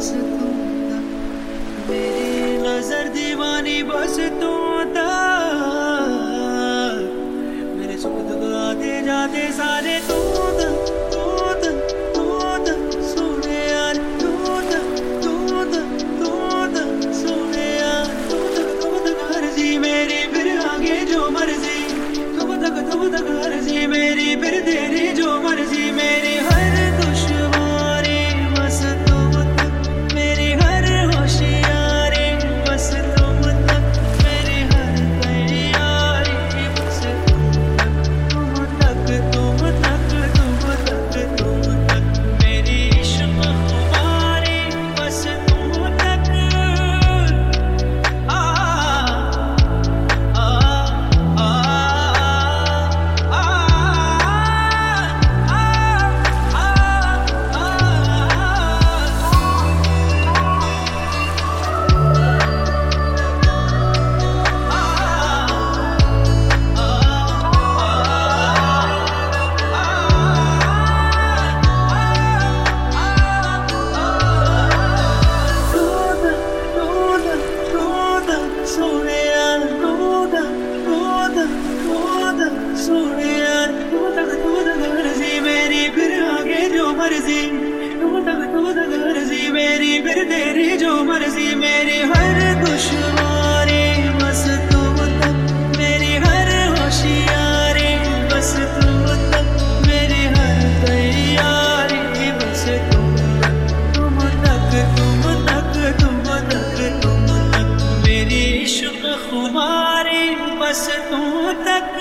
बस तू तक, मेरी नजर दीवानी बस तू तक, मेरे सुख दुख आते जाते सारे तू तक, तू तक, तू तक सोने यार, तू तक, तू तक, तू तक सोने यार, तू तक मर्जी मेरी फिर आगे जो मर्जी, तू तक मर्जी मेरी फिर तेरी जो मर्जी, मेरी हर दुश्वारी बस तुम तक, मेरी हर होशियारी बस तुम तक, मेरी हर तैयारी बस तुम तक, तुम तक, तुम तक, तुम तक, मेरी इश्क खुमारी बस तुम तक। आ आ आ मेरी फिर तेरी जो मर्जी, मेरी हर दुश्वारी बस तुम तक, मेरी हर होशियारी बस तुम तक, मेरी हर तैयारी बस तुम तक, तुम तक, तुम तक, तुम तक, तुम तक, मेरी इश्क खुमारी बस तुम तक।